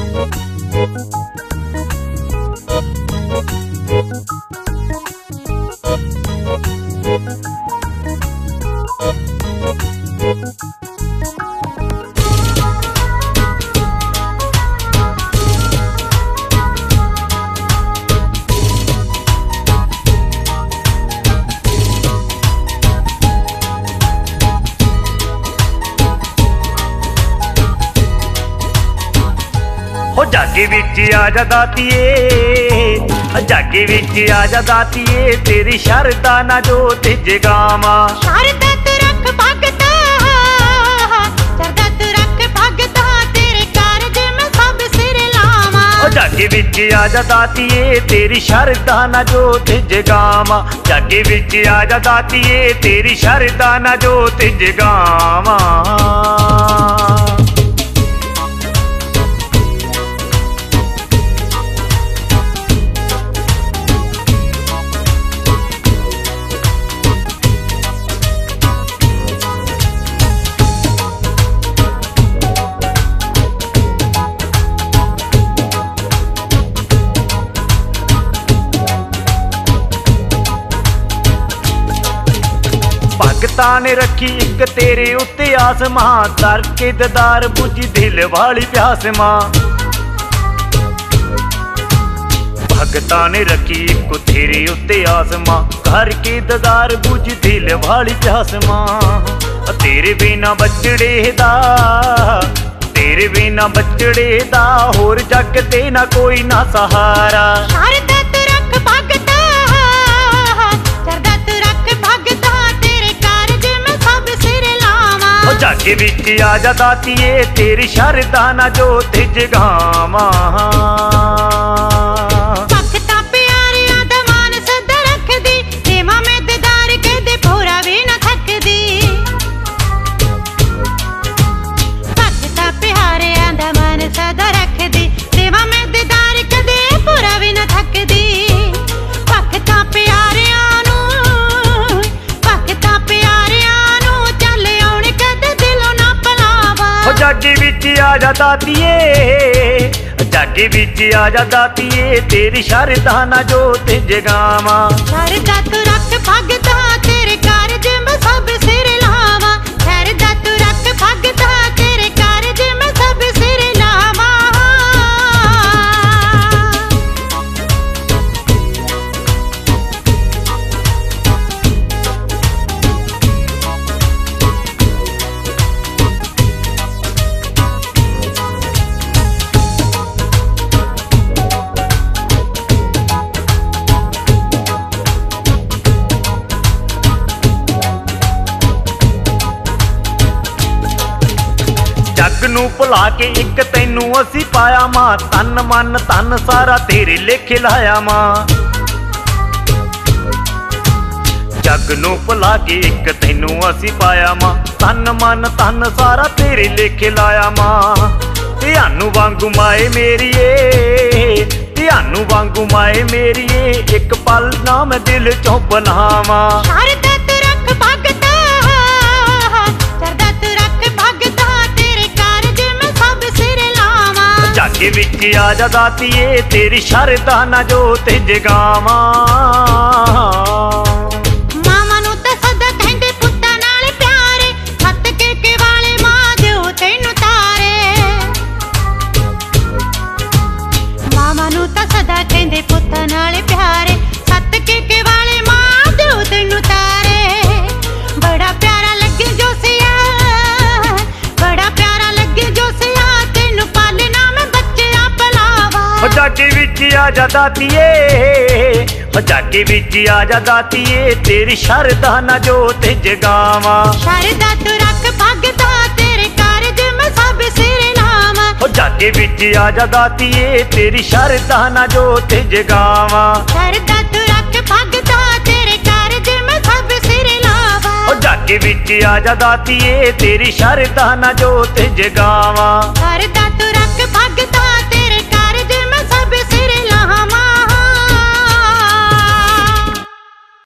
जागे विच आजा दातिए, जागे विच आजा दातिए, तेरी शरदा ना जोत जगावा। शरदा तू रख भगता, शरदा तू रख भगता, तेरे कारज में सब सिर लावा। जागे विच आजा दातिए, तेरी शरदा ना जोत जगावा। जागे विच आजा दातिए, तेरी शरदा ना जोत जगावा। भगतां ने रखी एक तेरे उत्ते आस मां, दर के ददार बुझी दिल वाली प्यास मां। भगतां ने रखी एक तेरे उत्ते आस मां, घर के ददार बुझी दिल वाली प्यास मां। तेरे बिना बचड़े दा, तेरे बिना बचड़े दा, होर जग ते ना कोई ना सहारा। जागे विच आजा दातिए, तेरी शरदा ना जोत जगावा। भगता प्यारिया दा मान सदा रखदी, सेवा में दीदार कदे पूरा भी ना थकदी। भगता प्यारिया दा मान सदा रखदी, सेवा में दीदार कदे पूरा भी ना थकदी। भगता प्यारिया नूं, भगता प्यारिया नूं चल आउण कदे दिलों ना पलावा। जागे विच आजा दातिए, जागे विच आजा दातिए, तेरी शरदा ना जोत जगावा। शरदा तू रख भगता, तेरे कारज में सब सिर लावा। शरदा तू रख भगता, तेरे कारज में सब सिर लावा। जग नूं भुला के एक तैनू असी पाया मां, तन मन धन सारा तेरे लेखे लाया मां। जग नूं भुला के एक तैनू असी पाया मां, तन मन धन सारा तेरे लेखे लाया मां। ध्यानू वांगू माए मेरीए, ध्यानू वांगू माए मेरीए, एक पल ना मैं दिल चों बनावा। शरदा तू रख भगता, शरदा तू रख भगता, तेरे कारज में सब सिर लावा। जागे विच आजा दातिए, तेरी शरदा ना जोत जगावा। मामा नूं तां सदा कहंदे पुत्तां नाल प्यारे, सत के वाले मां दिओ तैनूं तारे। मामा नूं तां सदा कहंदे पुत्तां नाल प्यारे, सत के वाले मां दिओ तैनूं तारे। बड़ा प्यारा लगे जोसिया, बड़ा प्यारा लगे जोसिया, तैनूं पालना मैं बच्चा पलावा। जागे विच आजा दातिए, जागे विच आजा दातिए, तेरी शरदा ना जोत जगावा। शरदा तू रख भगता, तेरे कारज में सब सिर लावा। जागे विच आजा दातिए, तेरी शरदा ना जोत जगावा। शरदा तू रख भगता, तेरे कारज में सब सिर लावा। जागे विच आजा दातिए, तेरी शरदा ना जोत जगावा। शरदा तू रख भगता,